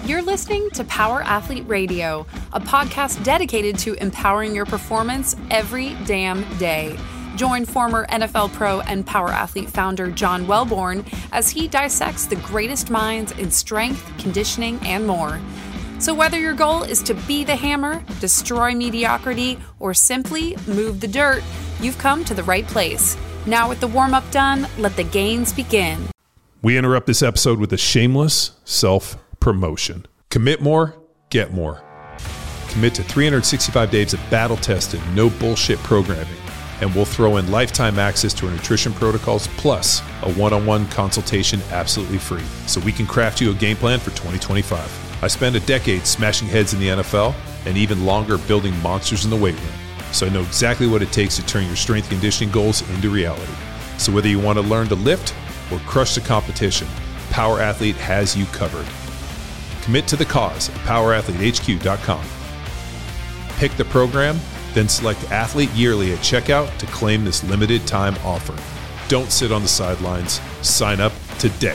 You're listening to Power Athlete Radio, a podcast dedicated to empowering your performance every damn day. Join former NFL pro and Power Athlete founder John Welborn as he dissects the greatest minds in strength, conditioning, and more. So whether your goal is to be the hammer, destroy mediocrity, or simply move the dirt, you've come to the right place. Now with the warm-up done, let the gains begin. We interrupt this episode with a shameless self-promotion. Commit more, get more. Commit to 365 days of battle-tested, no bullshit programming, and we'll throw in lifetime access to our nutrition protocols plus a one-on-one consultation absolutely free so we can craft you a game plan for 2025. I spent a decade smashing heads in the NFL and even longer building monsters in the weight room, so I know exactly what it takes to turn your strength conditioning goals into reality. So whether you want to learn to lift or crush the competition, Power Athlete has you covered. Commit to the cause at powerathletehq.com. Pick the program, then select Athlete Yearly at checkout to claim this limited time offer. Don't sit on the sidelines. Sign up today.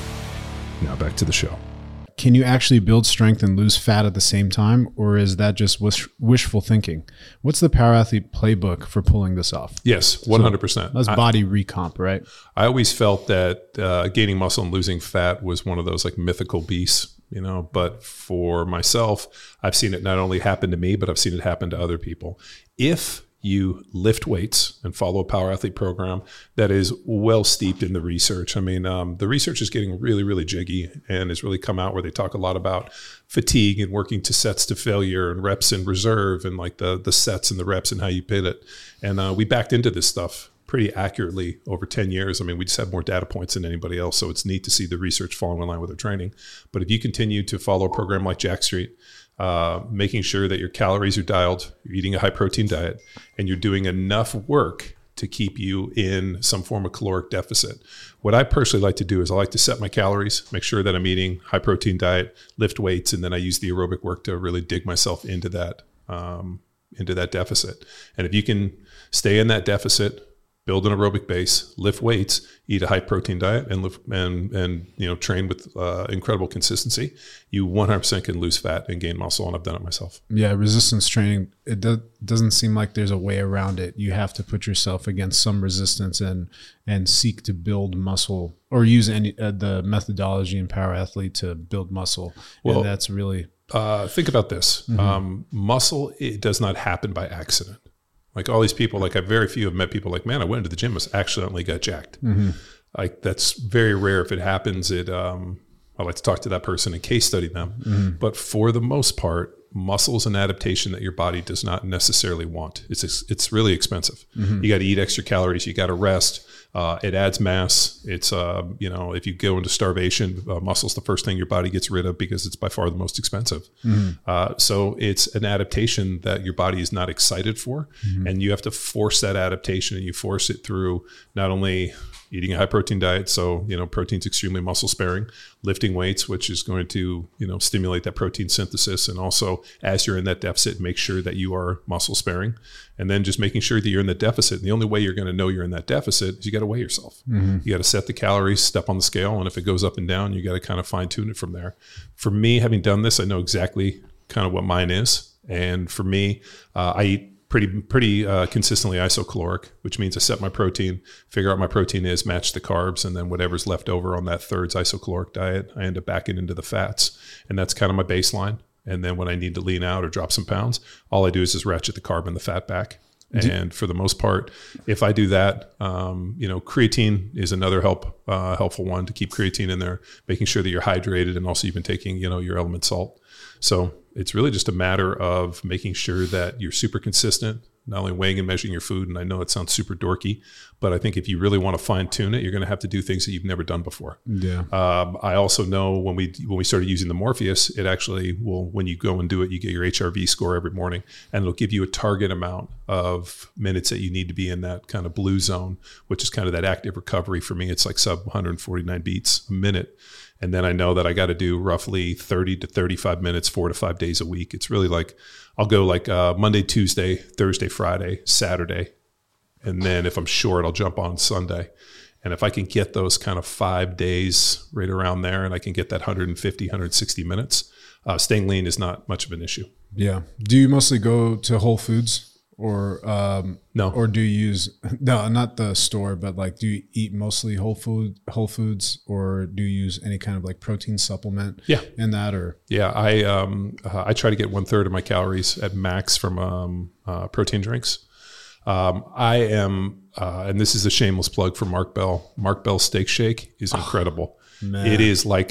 Now back to the show. Can you actually build strength and lose fat at the same time, or is that just wishful thinking? What's the Power Athlete playbook for pulling this off? Yes, 100%. So that's body recomp, right? I always felt that gaining muscle and losing fat was one of those like mythical beasts, you know, but for myself, I've seen it not only happen to me, but I've seen it happen to other people. If you lift weights and follow a Power Athlete program that is well steeped in the research. I mean, the research is getting really, really jiggy and has really come out where they talk a lot about fatigue and working to sets to failure and reps in reserve and like the sets and the reps and how you pit it. And we backed into this stuff pretty accurately over 10 years. I mean, we just have more data points than anybody else. So it's neat to see the research falling in line with our training. But if you continue to follow a program like Jack Street, making sure that your calories are dialed, you're eating a high protein diet, and you're doing enough work to keep you in some form of caloric deficit. What I personally like to do is I like to set my calories, make sure that I'm eating high protein diet, lift weights, and then I use the aerobic work to really dig myself into that deficit. And if you can stay in that deficit, build an aerobic base, lift weights, eat a high protein diet, and lift, and you know, train with incredible consistency, you 100% can lose fat and gain muscle, and I've done it myself. Yeah, resistance training, it doesn't seem like there's a way around it. You have to put yourself against some resistance and seek to build muscle, or use the methodology in Power Athlete to build muscle. Well, and that's really... think about this. Mm-hmm. Muscle, it does not happen by accident. Like all these people, like very few have met people like, man, I went into the gym, accidentally got jacked. Mm-hmm. Like that's very rare. If it happens, I like to talk to that person and case study them. Mm-hmm. But for the most part, muscle is an adaptation that your body does not necessarily want. It's really expensive. Mm-hmm. You got to eat extra calories. You got to rest. It adds mass. It's, if you go into starvation, muscle's the first thing your body gets rid of because it's by far the most expensive. Mm-hmm. So it's an adaptation that your body is not excited for. Mm-hmm. And you have to force that adaptation, and you force it through not only eating a high protein diet. So, protein's extremely muscle sparing, lifting weights, which is going to, stimulate that protein synthesis. And also as you're in that deficit, make sure that you are muscle sparing, and then just making sure that you're in the deficit. And the only way you're going to know you're in that deficit is you got to weigh yourself. Mm-hmm. You got to set the calories, step on the scale. And if it goes up and down, you got to kind of fine tune it from there. For me, having done this, I know exactly kind of what mine is. And for me, I eat pretty consistently isocaloric, which means I set my protein, figure out what my protein is, match the carbs, and then whatever's left over on that third's isocaloric diet, I end up backing into the fats. And that's kind of my baseline. And then when I need to lean out or drop some pounds, all I do is just ratchet the carb and the fat back. And for the most part, if I do that, creatine is another helpful one to keep creatine in there, making sure that you're hydrated, and also you've been taking, your element salt. So it's really just a matter of making sure that you're super consistent, not only weighing and measuring your food. And I know it sounds super dorky, but I think if you really want to fine tune it, you're going to have to do things that you've never done before. Yeah. I also know when we started using the Morpheus, it actually will, when you go and do it, you get your HRV score every morning, and it'll give you a target amount of minutes that you need to be in that kind of blue zone, which is kind of that active recovery. For me, it's like sub 149 beats a minute. And then I know that I got to do roughly 30 to 35 minutes, 4 to 5 days a week. It's really like, I'll go like Monday, Tuesday, Thursday, Friday, Saturday. And then if I'm short, I'll jump on Sunday. And if I can get those kind of 5 days right around there, and I can get that 150, 160 minutes, staying lean is not much of an issue. Yeah. Do you mostly go to Whole Foods or no? Or do you use not the store, but like do you eat mostly Whole Foods, or do you use any kind of like protein supplement? Yeah. In that, or I try to get 1/3 of my calories at max from protein drinks. I am, and this is a shameless plug for Mark Bell. Mark Bell Steak Shake is incredible. Man. It is like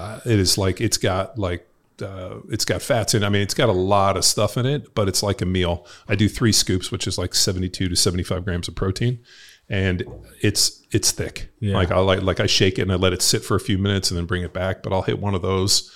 it's got fats in it. I mean, it's got a lot of stuff in it, but it's like a meal. I do 3 scoops, which is like 72 to 75 grams of protein, and it's thick. Yeah. Like I shake it and I let it sit for a few minutes and then bring it back. But I'll hit one of those,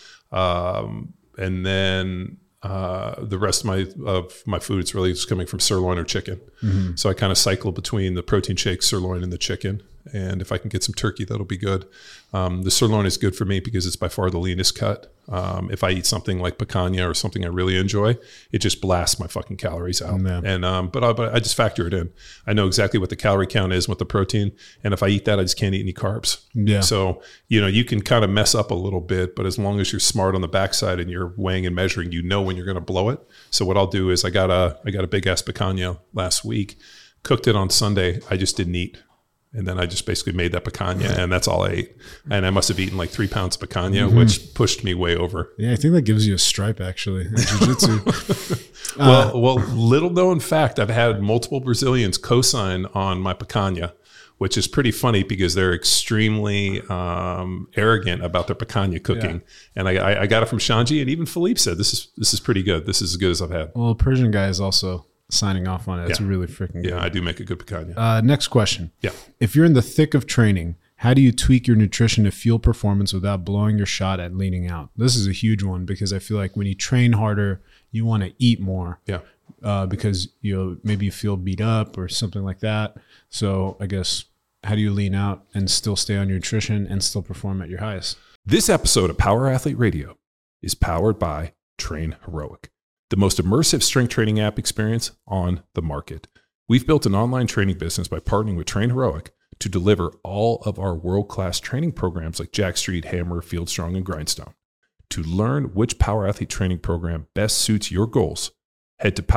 and then the rest of my food, it's really just coming from sirloin or chicken. Mm-hmm. So I kind of cycle between the protein shake, sirloin, and the chicken. And if I can get some turkey, that'll be good. The sirloin is good for me because it's by far the leanest cut. If I eat something like picanha or something I really enjoy, it just blasts my fucking calories out. And but I just factor it in. I know exactly what the calorie count is with the protein, and if I eat that, I just can't eat any carbs. Yeah. So you can kind of mess up a little bit, but as long as you're smart on the backside and you're weighing and measuring, when you're going to blow it. So what I'll do is I got a big ass picanha last week, cooked it on Sunday. I just didn't eat. And then I just basically made that picanha, and that's all I ate. And I must have eaten like 3 pounds of picanha, which pushed me way over. Yeah, I think that gives you a stripe, actually, in jiu-jitsu. Well, little known fact, I've had multiple Brazilians co-sign on my picanha, which is pretty funny because they're extremely arrogant about their picanha cooking. Yeah. And I got it from Shanji, and even Philippe said, this is pretty good. This is as good as I've had. Well, Persian guy is also signing off on it. It's really freaking good. Yeah, I do make a good picanha. Next question. Yeah. If you're in the thick of training, how do you tweak your nutrition to fuel performance without blowing your shot at leaning out? This is a huge one because I feel like when you train harder, you want to eat more. Yeah. Because maybe you feel beat up or something like that. So I guess, how do you lean out and still stay on your nutrition and still perform at your highest? This episode of Power Athlete Radio is powered by Train Heroic, the most immersive strength training app experience on the market. We've built an online training business by partnering with Train Heroic to deliver all of our world-class training programs like Jack Street, Hammer, Field Strong, and Grindstone. To learn which Power Athlete training program best suits your goals, head to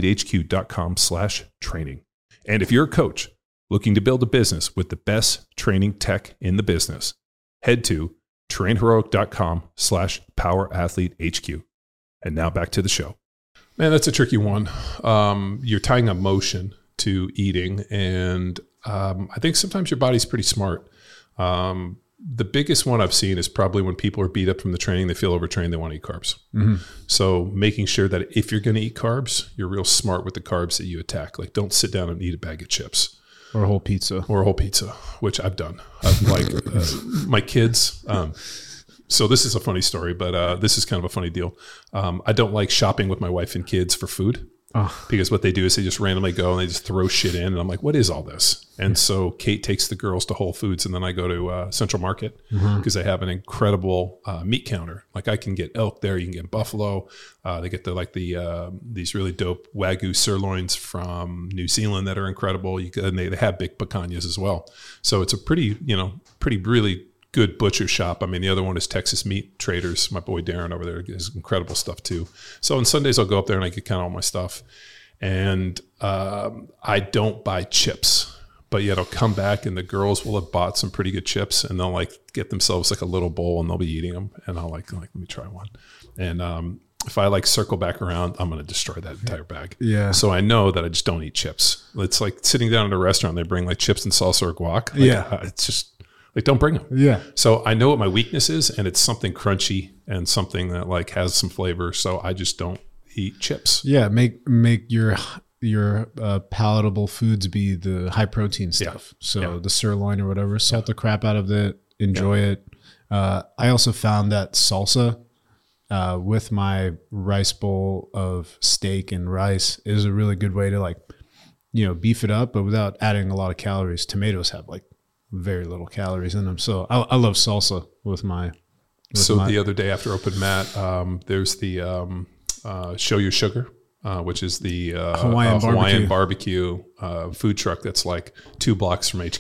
powerathletehq.com/training. And if you're a coach looking to build a business with the best training tech in the business, head to trainheroic.com/powerathletehq. And now back to the show. Man, that's a tricky one. You're tying emotion to eating, and I think sometimes your body's pretty smart. The biggest one I've seen is probably when people are beat up from the training, they feel overtrained, they want to eat carbs. Mm-hmm. So making sure that if you're going to eat carbs, you're real smart with the carbs that you attack. Like, don't sit down and eat a bag of chips. Or a whole pizza. Which I've done. I've my kids... So this is a funny story, but this is kind of a funny deal. I don't like shopping with my wife and kids for food because what they do is they just randomly go and they just throw shit in. And I'm like, what is all this? And so Kate takes the girls to Whole Foods, and then I go to Central Market because they have an incredible meat counter. Like, I can get elk there. You can get buffalo. They get these really dope Wagyu sirloins from New Zealand that are incredible. And they have big picanhas as well. So it's a pretty really good butcher shop. I mean, the other one is Texas Meat Traders. My boy Darren over there has incredible stuff too. So on Sundays I'll go up there and I get kind of all my stuff. And I don't buy chips, but yet I'll come back and the girls will have bought some pretty good chips, and they'll like get themselves like a little bowl and they'll be eating them. And I'll like let me try one. And if I like circle back around, I'm going to destroy that entire bag. Yeah. So I know that I just don't eat chips. It's like sitting down at a restaurant, they bring like chips and salsa or guac. It's just, like, don't bring them. Yeah. So I know what my weakness is, and it's something crunchy and something that like has some flavor. So I just don't eat chips. Yeah. Make your palatable foods be the high protein stuff. So the sirloin or whatever, salt the crap out of it, enjoy it. I also found that salsa with my rice bowl of steak and rice is a really good way to like, beef it up, but without adding a lot of calories. Tomatoes have like very little calories in them. So I love salsa with my... the other day after Open Mat, there's the Show Your Sugar, which is the Hawaiian barbecue food truck that's like 2 blocks from HQ.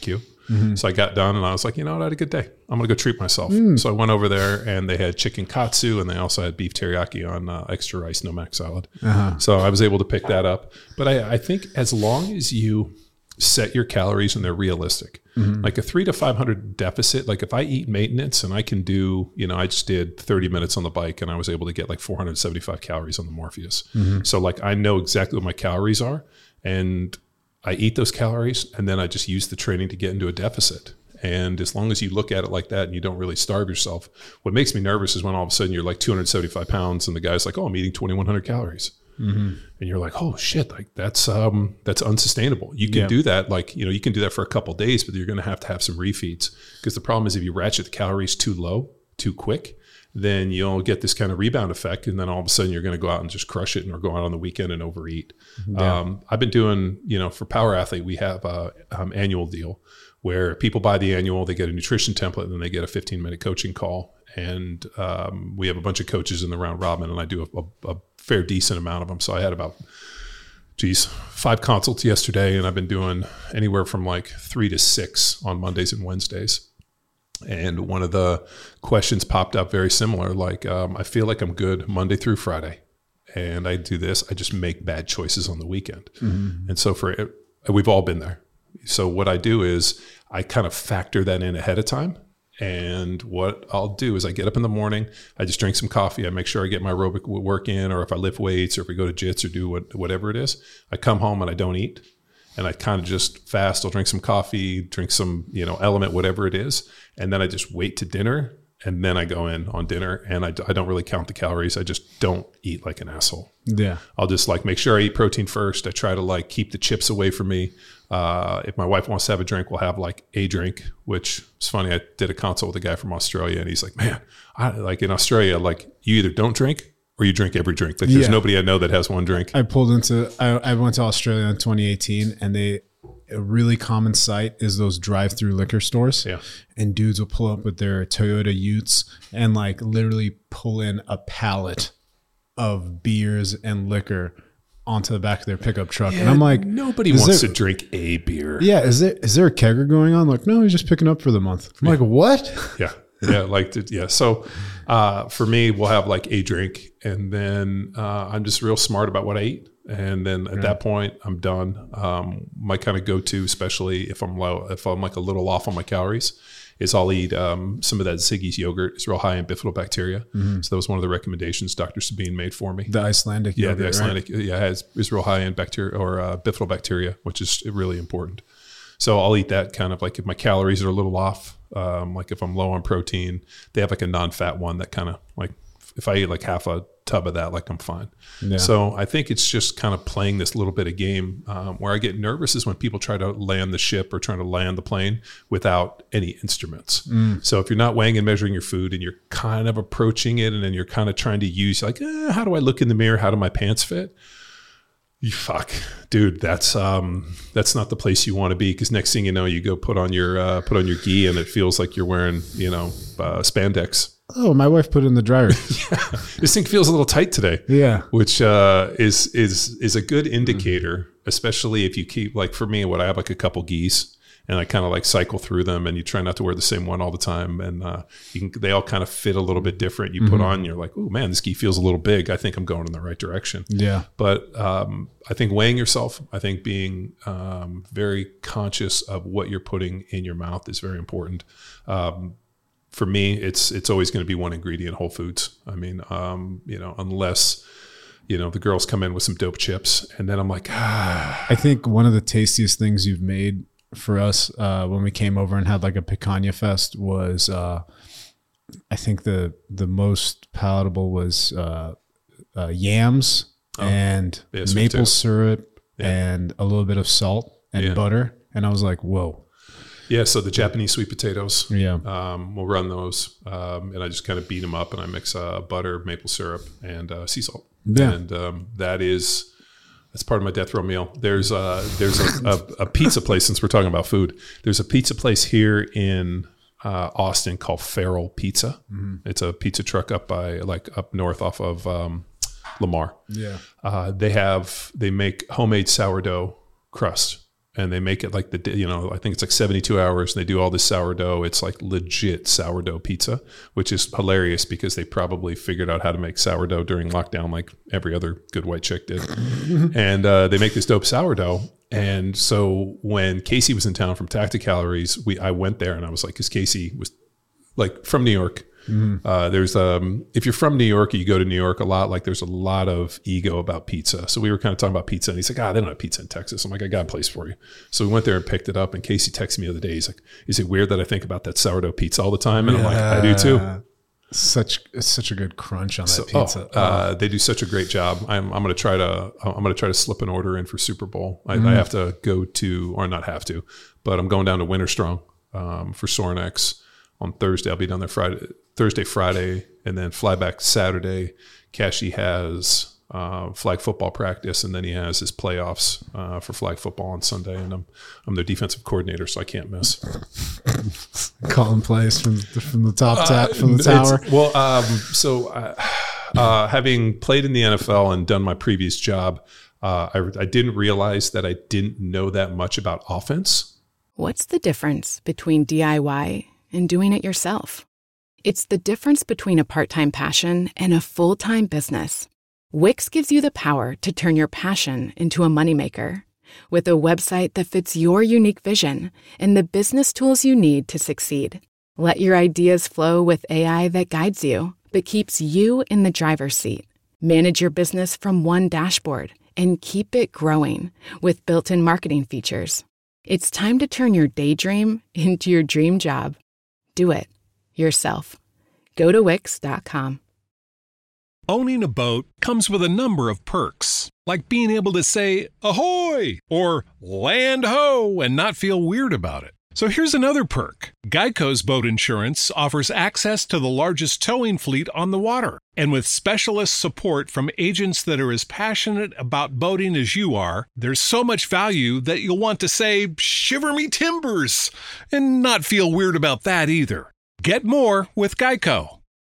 So I got done and I was like, you know what, I had a good day. I'm going to go treat myself. So I went over there and they had chicken katsu and they also had beef teriyaki on extra rice, no mac salad. So I was able to pick that up. But I think as long as you set your calories and they're realistic, like a 300 to 500 deficit, like if I eat maintenance and I can do, you know, I just did 30 minutes on the bike and I was able to get like 475 calories on the Morpheus. So like I know exactly what my calories are and I eat those calories and then I just use the training to get into a deficit. And as long as you look at it like that and you don't really starve yourself, what makes me nervous is when all of a sudden you're like 275 pounds and the guy's like, oh, I'm eating 2,100 calories. And you're like, oh shit, like that's unsustainable. You can do that. Like, you know, you can do that for a couple of days, but you're going to have some refeeds, because the problem is if you ratchet the calories too low, too quick, then you'll get this kind of rebound effect. And then all of a sudden you're going to go out and just crush it or go out on the weekend and overeat. I've been doing, you know, for Power Athlete, we have a annual deal where people buy the annual, they get a nutrition template, and then they get a 15-minute coaching call. And we have a bunch of coaches in the round robin, and I do a fair decent amount of them. So I had about, 5 consults yesterday, and I've been doing anywhere from like 3 to 6 on Mondays and Wednesdays. And one of the questions popped up very similar, like I feel like I'm good Monday through Friday, and I do this, I just make bad choices on the weekend. And so we've all been there. So what I do is I kind of factor that in ahead of time. And what I'll do is I get up in the morning, I just drink some coffee. I make sure I get my aerobic work in, or if I lift weights, or if we go to jits or do whatever it is, I come home and I don't eat. And I kind of just fast. I'll drink some coffee, drink some, you know, Element, whatever it is. And then I just wait to dinner. And then I go in on dinner, and I don't really count the calories. I just don't eat like an asshole. Yeah. I'll just like make sure I eat protein first. I try to like keep the chips away from me. If my wife wants to have a drink, we'll have like a drink, which is funny. I did a consult with a guy from Australia, and he's like, man, like in Australia, like you either don't drink or you drink every drink. Like there's nobody I know that has one drink. I went to Australia in 2018, and a really common sight is those drive-through liquor stores. Yeah. And dudes will pull up with their Toyota Utes and like literally pull in a pallet of beers and liquor onto the back of their pickup truck. And I'm like, nobody wants to drink a beer. Yeah. Is there a kegger going on? Like, no, he's just picking up for the month. I'm like, what? Yeah. Yeah. So for me, we'll have like a drink, and then I'm just real smart about what I eat. And then at that point, I'm done. My kind of go-to, especially if I'm like a little off on my calories, is I'll eat some of that Ziggy's yogurt. It's real high in bifidobacteria. So that was one of the recommendations Dr. Sabine made for me. The Icelandic yogurt, the Icelandic, right? Is real high in bacteria or bifidobacteria, which is really important. So I'll eat that kind of like if my calories are a little off, like if I'm low on protein, they have like a non-fat one that kind of like, if I eat like half a tub of that, like I'm fine. Yeah. So I think it's just kind of playing this little bit of game. Where I get nervous is when people try to land the ship or trying to land the plane without any instruments. So if you're not weighing and measuring your food and you're kind of approaching it, and then you're kind of trying to use like, how do I look in the mirror? How do my pants fit? You fuck, dude. That's not the place you want to be, because next thing you know, you go put on your gi and it feels like you're wearing spandex. Oh, my wife put it in the dryer. This thing feels a little tight today. Yeah, which is a good indicator, especially if you keep, like for me, what I have like a couple gis, and I kind of like cycle through them, and you try not to wear the same one all the time, and they all kind of fit a little bit different. You put on, you're like, oh man, this gi feels a little big. I think I'm going in the right direction. Yeah, but I think weighing yourself, I think being very conscious of what you're putting in your mouth is very important. For me, it's always going to be one ingredient, Whole Foods. I mean, unless, the girls come in with some dope chips, and then I'm like, I think one of the tastiest things you've made for us when we came over and had like a picanha fest was, I think the most palatable was yams and maple syrup and a little bit of salt and butter. And I was like, whoa. Yeah, so the Japanese sweet potatoes, we'll run those, and I just kind of beat them up, and I mix butter, maple syrup, and sea salt. Yeah. And that's part of my death row meal. There's a pizza place, since we're talking about food. There's a pizza place here in Austin called Feral Pizza. It's a pizza truck up north off of Lamar. Yeah. They make homemade sourdough crust. and they make it like I think it's like 72 hours. And they do all this sourdough. It's like legit sourdough pizza, which is hilarious because they probably figured out how to make sourdough during lockdown, like every other good white chick did. And they make this dope sourdough. And so when Casey was in town from Tacticalories, I went there and I was like, because Casey was like from New York. There's if you're from New York, or you go to New York a lot, like there's a lot of ego about pizza. So we were kind of talking about pizza, and he's like, they don't have pizza in Texas. I'm like, I got a place for you. So we went there and picked it up, and Casey texted me the other day. He's like, is it weird that I think about that sourdough pizza all the time? And I'm like, I do too. It's such a good crunch on that pizza. They do such a great job. I'm going to try to slip an order in for Super Bowl. I have to go to, or not have to, but I'm going down to Winter Strong for Sorinex on Thursday. I'll be down there Thursday, Friday, and then fly back Saturday. Cashy has flag football practice, and then he has his playoffs for flag football on Sunday. And I'm their defensive coordinator, so I can't miss. Calling plays from the top from the tower. Having played in the NFL and done my previous job, I didn't realize that I didn't know that much about offense. What's the difference between DIY and doing it yourself? It's the difference between a part-time passion and a full-time business. Wix gives you the power to turn your passion into a moneymaker. With a website that fits your unique vision and the business tools you need to succeed. Let your ideas flow with AI that guides you, but keeps you in the driver's seat. Manage your business from one dashboard and keep it growing with built-in marketing features. It's time to turn your daydream into your dream job. Do it yourself. Go to Wix.com. Owning a boat comes with a number of perks, like being able to say, ahoy, or land ho, and not feel weird about it. So here's another perk. Geico's boat insurance offers access to the largest towing fleet on the water. And with specialist support from agents that are as passionate about boating as you are, there's so much value that you'll want to say, shiver me timbers, and not feel weird about that either. Get more with Geico.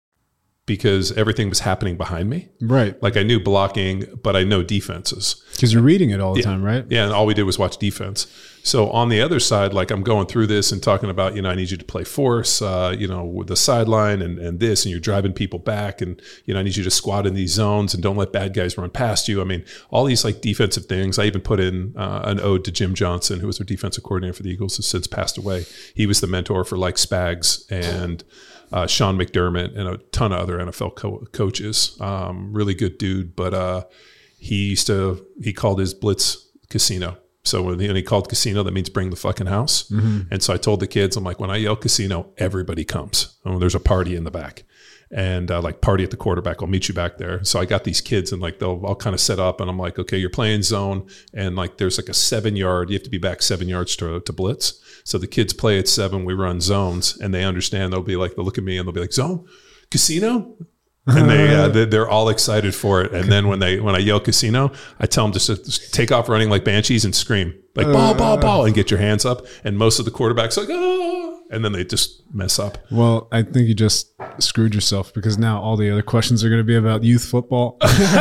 Because everything was happening behind me. Right. Like I knew blocking, but I know defenses. Because you're reading it all the time, right? Yeah, and all we did was watch defense. So on the other side, like I'm going through this and talking about, I need you to play force, with the sideline and this, and you're driving people back, and, I need you to squat in these zones and don't let bad guys run past you. I mean, all these like defensive things. I even put in an ode to Jim Johnson, who was their defensive coordinator for the Eagles, who's since passed away. He was the mentor for like Spags and Sean McDermott and a ton of other NFL coaches. Really good dude, but he called his blitz casino. So when he called casino, that means bring the fucking house. Mm-hmm. And so I told the kids, I'm like, when I yell casino, everybody comes. Oh, there's a party in the back. And like party at the quarterback, I'll meet you back there. So I got these kids and like I'll kind of set up and I'm like, okay, you're playing zone. And like there's like a 7 yard, you have to be back 7 yards to blitz. So the kids play at 7, we run zones, and they understand. They'll look at me and they'll be like, zone, casino? And they're all excited for it. And then when I yell casino, I tell them just take off running like banshees and scream like ball, ball, ball, and get your hands up. And most of the quarterbacks are like, oh, and then they just mess up. Well, I think you just screwed yourself because now all the other questions are going to be about youth football.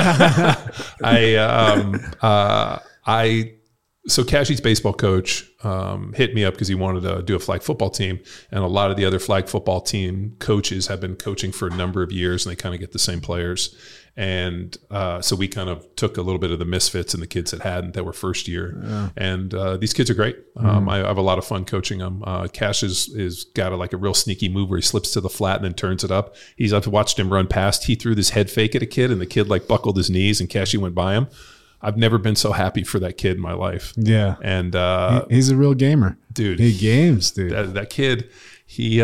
So Cashy's baseball coach hit me up because he wanted to do a flag football team, and a lot of the other flag football team coaches have been coaching for a number of years, and they kind of get the same players. And so we kind of took a little bit of the misfits and the kids that were first year. Yeah. And these kids are great. I have a lot of fun coaching them. Cash is got a real sneaky move where he slips to the flat and then turns it up. I've watched him run past. He threw this head fake at a kid, and the kid buckled his knees, and Cashy went by him. I've never been so happy for that kid in my life. Yeah. And he's a real gamer. Dude. He games, dude. That kid, he's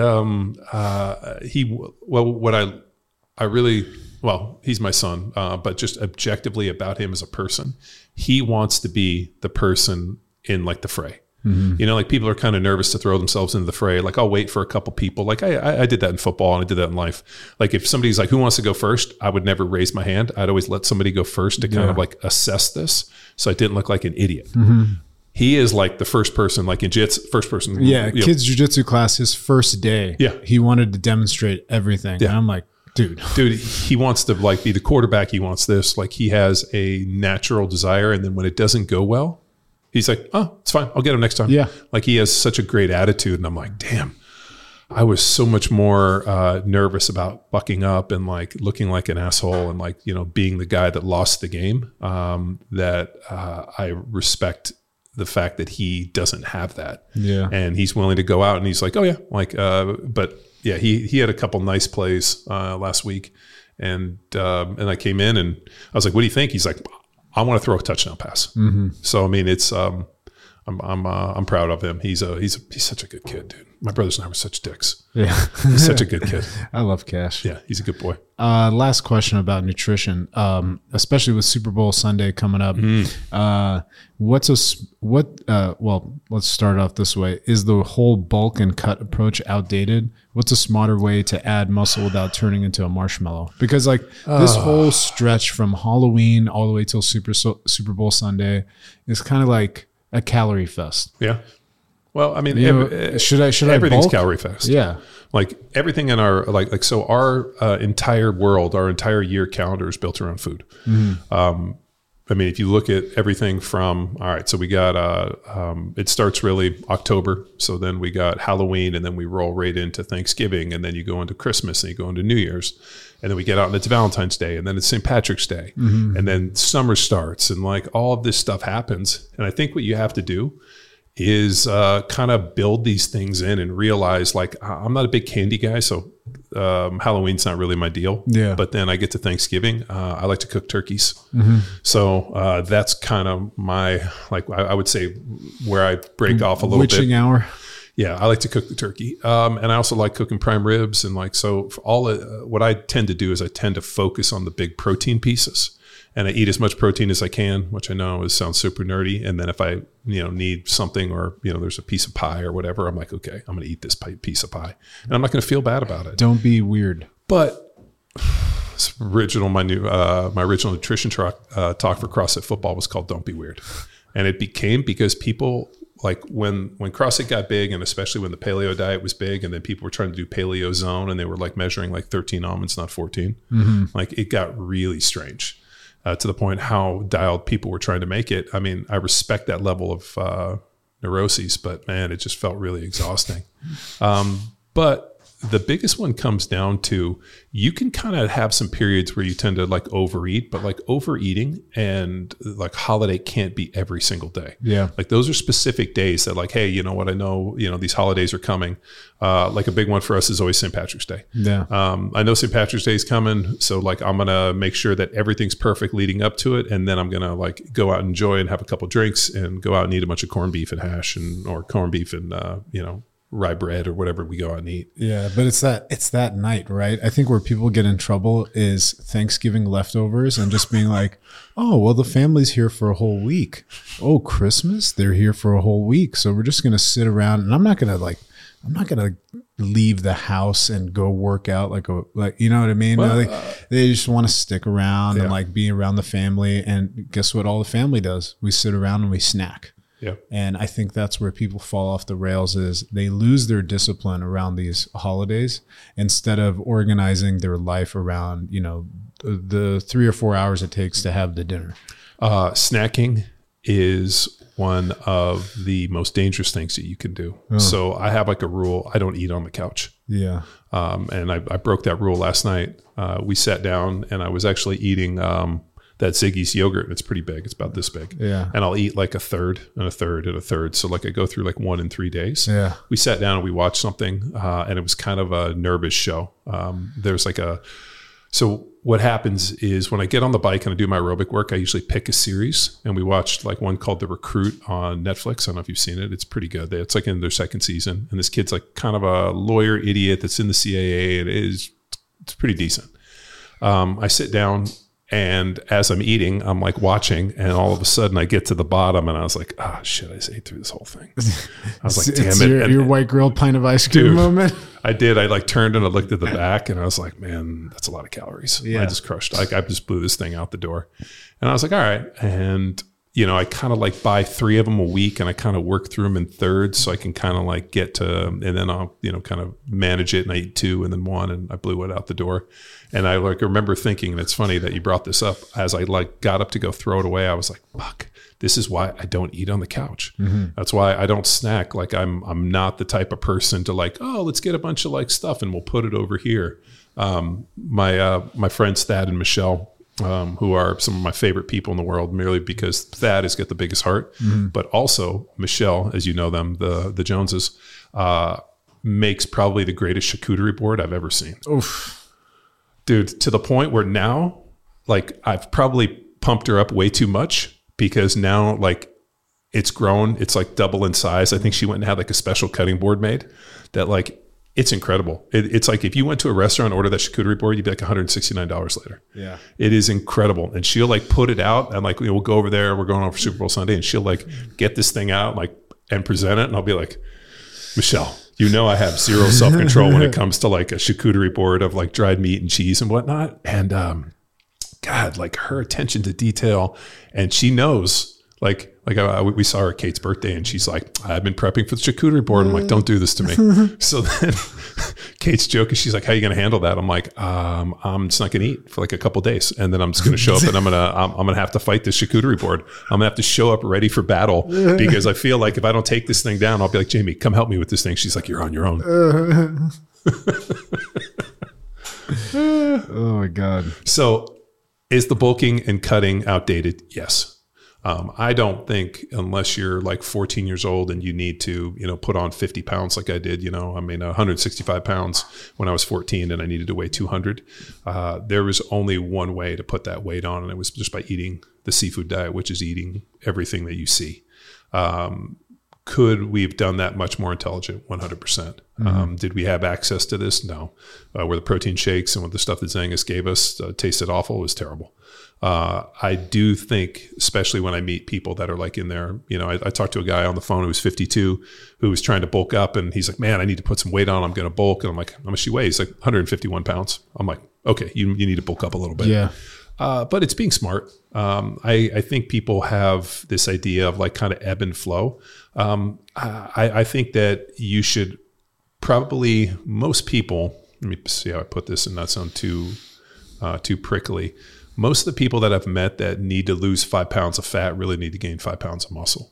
my son, but just objectively about him as a person, he wants to be the person in the fray. Mm-hmm. People are kind of nervous to throw themselves into the fray. I'll wait for a couple people. I did that in football and I did that in life. If somebody's who wants to go first, I would never raise my hand. I'd always let somebody go first to kind of assess this. So I didn't look like an idiot. Mm-hmm. He is the first person, in jits, first person. Yeah. Kids jiu-jitsu class, his first day. Yeah. He wanted to demonstrate everything. Yeah. And I'm like, dude, he wants to be the quarterback. He wants this. He has a natural desire. And then when it doesn't go well, He's like, oh, it's fine. I'll get him next time. Yeah. Like he has such a great attitude. And I'm like, damn, I was so much more nervous about bucking up and like looking like an asshole and like, you know, being the guy that lost the game, that I respect the fact that he doesn't have that. Yeah. And he's willing to go out and he's like, oh yeah. Like, but yeah, he had a couple nice plays last week. And I came in and I was like, what do you think? He's like, I want to throw a touchdown pass. Mm-hmm. So, I mean, it's, I'm proud of him. He's such a good kid, dude. My brothers and I were such dicks. Yeah. He's such a good kid. I love Cash. Yeah. He's a good boy. Last question about nutrition, especially with Super Bowl Sunday coming up. Well, let's start off this way. Is the whole bulk and cut approach outdated? What's a smarter way to add muscle without turning into a marshmallow? Because like this whole stretch from Halloween all the way till Super Bowl Sunday is kind of like a calorie fest. Yeah. Well, I mean, should I everything's bulk? calorie fest. Yeah. Like everything in our, like, so our entire world, our entire year calendar is built around food. Mm-hmm. I mean, if you look at everything from, all right, so we got, it starts really October. So then we got Halloween and then we roll right into Thanksgiving and then you go into Christmas and you go into New Year's and then we get out and it's Valentine's Day and then it's St. Patrick's Day and then summer starts and like all of this stuff happens. And I think what you have to do is kind of build these things in and realize like, I'm not a big candy guy. So Halloween's not really my deal. Yeah. But then I get to Thanksgiving. I like to cook turkeys. Mm-hmm. So that's kind of my, like, I would say where I break off a little bit. Witching hour. Yeah. I like to cook the turkey. And I also like cooking prime ribs. And like, so for what I tend to do is I tend to focus on the big protein pieces. And I eat as much protein as I can, which I know sounds super nerdy. And then if I, need something or, there's a piece of pie or whatever, I'm like, okay, I'm going to eat this piece of pie. And I'm not going to feel bad about it. Don't be weird. But my original nutrition talk for CrossFit football was called Don't Be Weird. And it became because people, like when CrossFit got big and especially when the paleo diet was big and then people were trying to do paleo zone and they were like measuring like 13 almonds, not 14. Mm-hmm. Like it got really strange. To the point how dialed people were trying to make it. I mean, I respect that level of neuroses, but man, it just felt really exhausting. But the biggest one comes down to you can kind of have some periods where you tend to like overeat, but like overeating and like holiday can't be every single day. Yeah. Like those are specific days that like, hey, you know what? I know, these holidays are coming. Like a big one for us is always St. Patrick's Day. Yeah. I know St. Patrick's Day is coming. So like, I'm going to make sure that everything's perfect leading up to it. And then I'm going to like go out and enjoy and have a couple drinks and go out and eat a bunch of corned beef and hash or corned beef and, rye bread or whatever we go out and eat. Yeah, but it's that night, right? I think where people get in trouble is Thanksgiving leftovers and just being like, oh, well, the family's here for a whole week. Oh, Christmas, they're here for a whole week. So we're just going to sit around and I'm not going to leave the house and go work out like you know what I mean? Well, they just want to stick around and like be around the family. And guess what all the family does? We sit around and we snack. Yeah. And I think that's where people fall off the rails is they lose their discipline around these holidays instead of organizing their life around, the 3 or 4 hours it takes to have the dinner. Snacking is one of the most dangerous things that you can do. Oh. So I have like a rule. I don't eat on the couch. Yeah. And I broke that rule last night. We sat down and I was actually eating, that Ziggy's yogurt, and it's pretty big. It's about this big. Yeah. And I'll eat like a third and a third and a third. So like I go through like 1 in 3 days. Yeah. We sat down and we watched something and it was kind of a nervous show. There's like so what happens is when I get on the bike and I do my aerobic work, I usually pick a series and we watched like one called The Recruit on Netflix. I don't know if you've seen it. It's pretty good. It's like in their second season. And this kid's like kind of a lawyer idiot that's in the CAA and it's pretty decent. I sit down and as I'm eating, I'm like watching and all of a sudden I get to the bottom and I was like, oh shit, I just ate through this whole thing. I was like, damn it. Your white grilled pint of ice cream moment. I did. I like turned and I looked at the back and I was like, man, that's a lot of calories. Yeah. I just crushed. Like I just blew this thing out the door and I was like, all right. And I kind of like buy 3 of them a week and I kind of work through them in thirds so I can kind of like get to, and then I'll, kind of manage it and I eat 2 and then 1 and I blew it out the door. And I like remember thinking, and it's funny that you brought this up as I like got up to go throw it away. I was like, fuck, This is why I don't eat on the couch. That's why I don't snack. Like I'm not the type of person to like, oh, let's get a bunch of like stuff and we'll put it over here. My friends Thad and Michelle, who are some of my favorite people in the world, merely because Thad has got the biggest heart, but also Michelle, as you know them, the Joneses, makes probably the greatest charcuterie board I've ever seen. Oof. Dude, to the point where now, like, I've probably pumped her up way too much because now, like, it's grown. It's like double in size. I think she went and had like a special cutting board made that, like, it's incredible. It's like if you went to a restaurant and ordered that charcuterie board, you'd be like $169 later. Yeah. It is incredible. And she'll like put it out and like, we'll go over there. We're going over Super Bowl Sunday and she'll like get this thing out like and present it. And I'll be like, Michelle, you know I have zero self-control when it comes to like a charcuterie board of like dried meat and cheese and whatnot. And God, like her attention to detail. And she knows, we saw her at Kate's birthday and she's like, I've been prepping for the charcuterie board. I'm like, don't do this to me. So then Kate's joking. She's like, how are you going to handle that? I'm like, I'm just not going to eat for like a couple of days. And then I'm just going to show up and I'm going to have to fight this charcuterie board. I'm going to have to show up ready for battle because I feel like if I don't take this thing down, I'll be like, Jamie, come help me with this thing. She's like, you're on your own. Oh my God. So is the bulking and cutting outdated? Yes. I don't think unless you're like 14 years old and you need to, put on 50 pounds like I did, 165 pounds when I was 14 and I needed to weigh 200. There was only one way to put that weight on, and it was just by eating the seafood diet, which is eating everything that you see. Could we have done that much more intelligent? 100%. Did we have access to this? No. Were the protein shakes and what the stuff that Zangus gave us tasted awful? It was terrible. I do think, especially when I meet people that are like in there, I talked to a guy on the phone who was 52 who was trying to bulk up and he's like, man, I need to put some weight on. I'm going to bulk. And I'm like, how much she weighs? He's like 151 pounds. I'm like, okay, you need to bulk up a little bit. Yeah. But it's being smart. I think people have this idea of like kind of ebb and flow. I think that you should probably, most people, let me see how I put this and not sound too prickly. Most of the people that I've met that need to lose 5 pounds of fat really need to gain 5 pounds of muscle.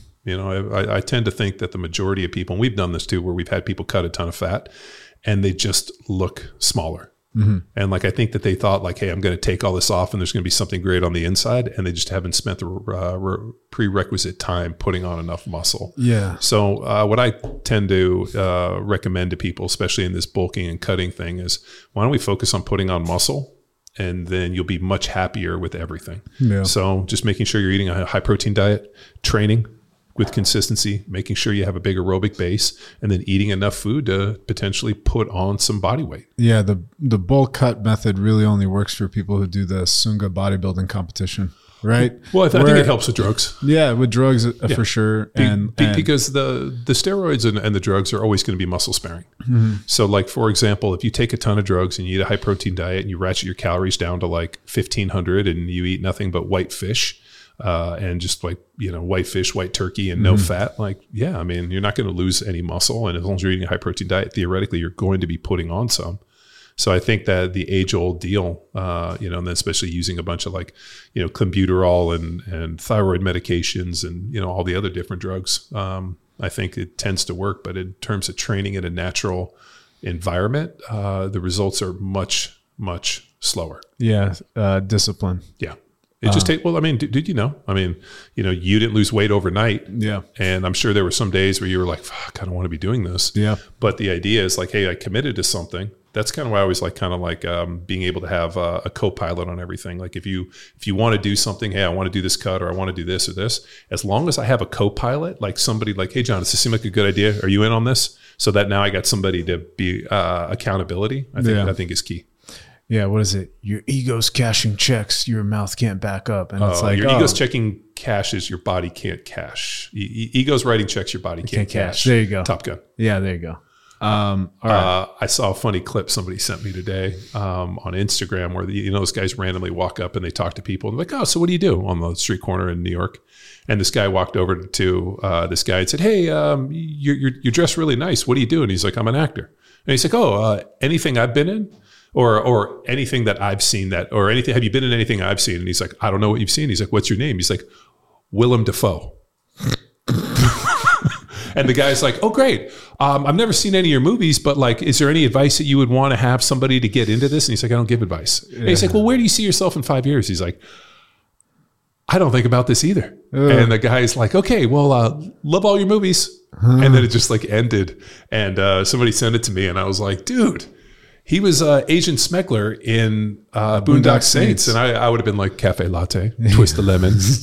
I tend to think that the majority of people, and we've done this too, where we've had people cut a ton of fat and they just look smaller. And like, I think that they thought like, hey, I'm going to take all this off and there's going to be something great on the inside. And they just haven't spent the prerequisite time putting on enough muscle. Yeah. So what I tend to recommend to people, especially in this bulking and cutting thing, is why don't we focus on putting on muscle? And then you'll be much happier with everything. Yeah. So just making sure you're eating a high protein diet, training with consistency, making sure you have a big aerobic base, and then eating enough food to potentially put on some body weight. Yeah, the bulk cut method really only works for people who do the Sunga bodybuilding competition, right? Well, I think it helps with drugs. Yeah, with drugs for sure. Because the steroids and the drugs are always going to be muscle sparing. So like, for example, if you take a ton of drugs and you eat a high protein diet and you ratchet your calories down to like 1,500 and you eat nothing but white fish, and just like, white fish, white turkey and no fat, like, yeah, I mean, you're not going to lose any muscle. And as long as you're eating a high protein diet, theoretically, you're going to be putting on some. So I think that the age old deal, and then especially using a bunch of like, clenbuterol and thyroid medications and, all the other different drugs, I think it tends to work. But in terms of training in a natural environment, the results are much, much slower. Yeah. Discipline. Yeah. It just take, well, I mean, did you know? I mean, you didn't lose weight overnight. Yeah. And I'm sure there were some days where you were like, fuck, I don't want to be doing this. Yeah. But the idea is like, hey, I committed to something. That's kind of why I always like being able to have a co-pilot on everything. Like if you want to do something, hey, I want to do this cut or I want to do this or this, as long as I have a co-pilot, like somebody like, hey, John, does this seem like a good idea? Are you in on this? So that now I got somebody to be accountability. I think is key. Yeah, what is it? Your ego's cashing checks your mouth can't back up. And it's like, your ego's checking cashes your body can't cash. Ego's writing checks your body can't cash. There you go. Top Gun. Yeah, there you go. All right. I saw a funny clip somebody sent me today on Instagram where those guys randomly walk up and they talk to people and they're like, oh, so what do you do on the street corner in New York? And this guy walked over to this guy and said, hey, you're dressed really nice. What do you do? And he's like, I'm an actor. And he's like, oh, anything I've been in? Or anything that I've seen or anything, have you been in anything I've seen? And he's like, I don't know what you've seen. He's like, what's your name? He's like, Willem Dafoe. And the guy's like, oh, great. I've never seen any of your movies, but like, is there any advice that you would want to have somebody to get into this? And he's like, I don't give advice. Yeah. And he's like, well, where do you see yourself in 5 years? He's like, I don't think about this either. And the guy's like, okay, well, love all your movies. And then it just like ended. And somebody sent it to me and I was like, dude, he was Agent Smegler in Boondock Saints. And I would have been like, cafe latte, twist the lemons.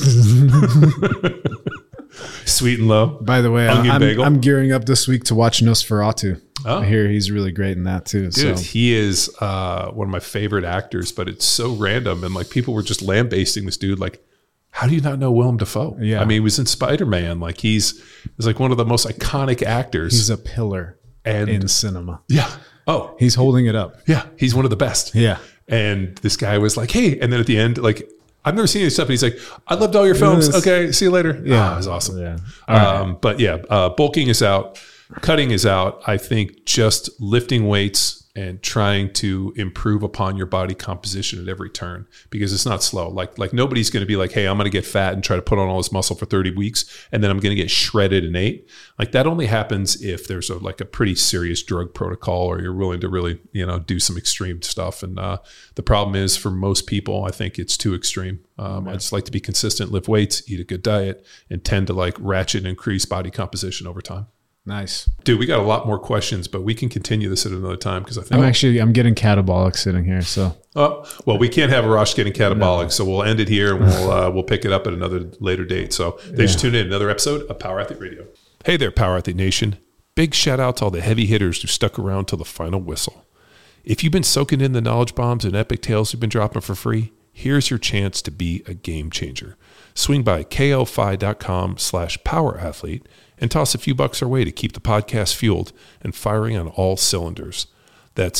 Sweet and low. By the way, I'm gearing up this week to watch Nosferatu. Oh. I hear he's really great in that too. Dude, he is one of my favorite actors, but it's so random. And like people were just lambasting this dude. Like, how do you not know Willem Dafoe? Yeah. I mean, he was in Spider-Man. Like he's like one of the most iconic actors. He's a pillar in cinema. Yeah. Oh, he's holding it up. Yeah. He's one of the best. Yeah. And this guy was like, hey, and then at the end, like, I've never seen any stuff. And he's like, I loved all your films. Okay, see you later. Yeah, it was awesome. Yeah. But yeah, bulking is out, cutting is out. I think just lifting weights and trying to improve upon your body composition at every turn, because it's not slow. Like nobody's going to be like, hey, I'm going to get fat and try to put on all this muscle for 30 weeks and then I'm going to get shredded in 8. Like that only happens if there's a pretty serious drug protocol or you're willing to really, do some extreme stuff. And the problem is for most people, I think it's too extreme. I just like to be consistent, lift weights, eat a good diet, and tend to like ratchet and increase body composition over time. Nice. Dude, we got a lot more questions, but we can continue this at another time because I think I'm getting catabolic sitting here. So well, we can't have Arash getting catabolic, so we'll end it here and we'll pick it up at another later date. So thanks for tuning in. Another episode of Power Athlete Radio. Hey there, Power Athlete Nation. Big shout out to all the heavy hitters who stuck around till the final whistle. If you've been soaking in the knowledge bombs and epic tales we've been dropping for free, here's your chance to be a game changer. Swing by kofi.com/powerathlete and toss a few bucks our way to keep the podcast fueled and firing on all cylinders. That's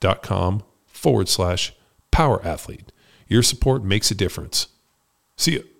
ko-fi.com/powerathlete. Your support makes a difference. See ya.